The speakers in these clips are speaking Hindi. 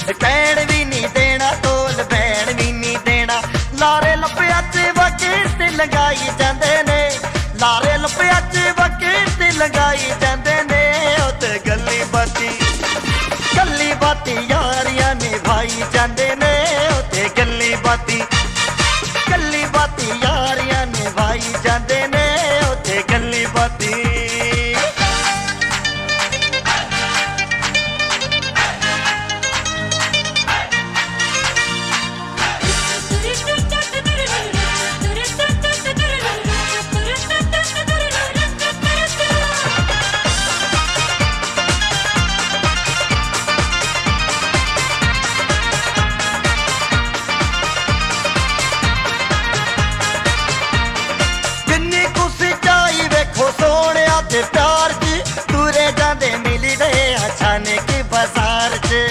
कुछ कहण भी नहीं देना, ढोल बैण भी नहीं देना। लारे लपिया च वकीत लगाई जांदे ने, लारे लपिया च वकीत लगाई जांदे ने। उत्ते गल्ली बाती यारियां निभाई जांदे ने, उत्ते गल्ली बाती यारियां निभाई जांदे ने, उत्ते गल्ली बाती। प्यार च तुरे जांदे मिली दे अचानक बाजार च,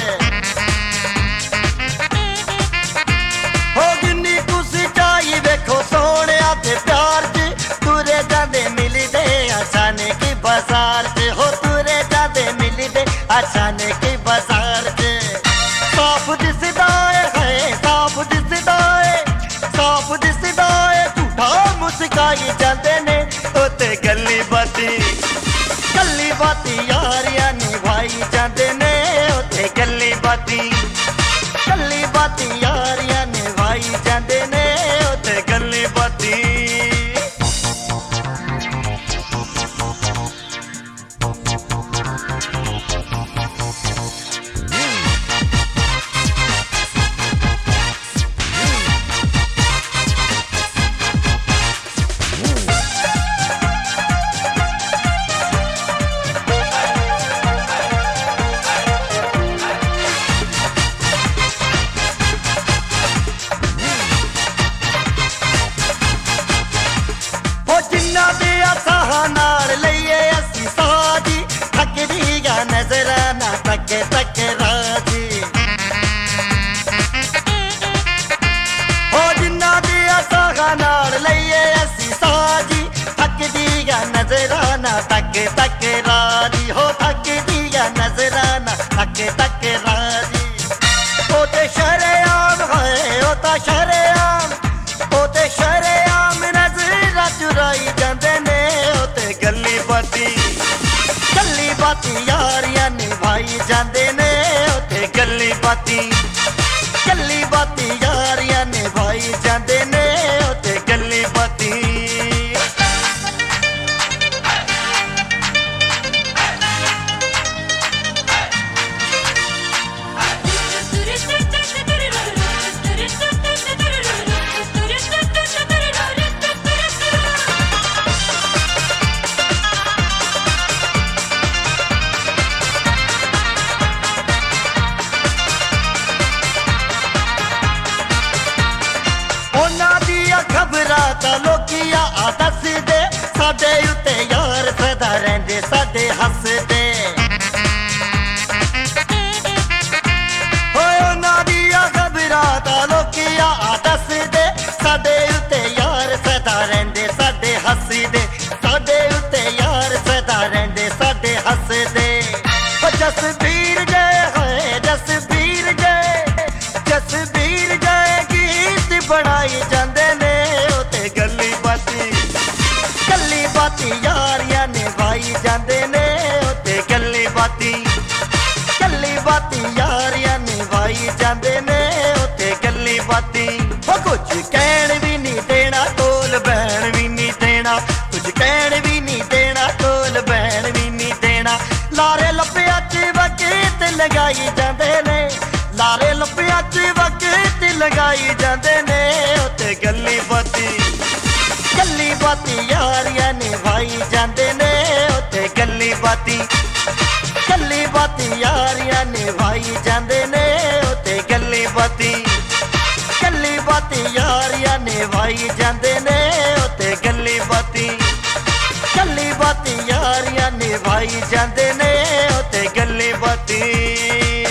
हो जिन्नी खुशी चाहिए वेखो सोने ते प्यार च तुरे जांदे मिली दे अचानक बाजार च, हो तुरे जांदे मिली दे अचानक बाजार च। साफ दिसदा है साफ दिसदा है साफ दिसदा है, झूठा मुस्काई जांदे ने, उत्ते गल्ली बाती यारियां निभाई जांदे ने, उत्ते गल्ली बाती यारियां निभाई जांदे ने, उत्ते गल्ली बाती। नजराना तक तक राजी, हो जिन्ना दिया सागा नाल लईए असी साजी, थक दिया नजराना तक तक राजी, हो थक दिया नजराना तक तक राजी। ओ ते शरेआम है ओ ता शरेआम, ओ ते शरेआम नजरा चुराई जांदे ने, ओ ते गल्ली बाती यारियां निभाई जांदे ने, उत्ते गल्ली बाती यारियां निभाई जांदे ने, उत्ते गल्ली बाती। खबरां लोकिया आ दस दे, साडे उत्ते यार सदा रहिंदे साडे हसदे, होए उन्हां दियां खबरां लोकिया आ दस दे, साडे उत्ते यार सदा रहिंदे साडे हसदे, साडे उत्ते यार सदा रहिंदे साडे हसदे। जसबीर जय है जसबीर जय गीत बनाई जांदे ने, गल्ली बाती यारियां निभाई जांदे ने, उत्ते गल्ली बाती यारियां निभाई जांदे ने, उत्ते गल्ली बाती। हो कुछ कहण भी नहीं देना, ढोल बैण भी नहीं देना, कुछ कहण भी नहीं देना, ढोल बैण भी नहीं देना। लारे लपिया च वकीत लगाई जांदे ने, लारे लपिया च वकीत लगाई जांदे ने, उत्ते गल्ली बाती यारियां निभाई जांदे ने, उत्ते गल्ली बाती यारियां निभाई जांदे ने, उत्ते गल्ली बाती यारियां निभाई जांदे ने, उत्ते गल्ली बाती यारियां निभाई जांदे ने, उत्ते गल्ली बाती।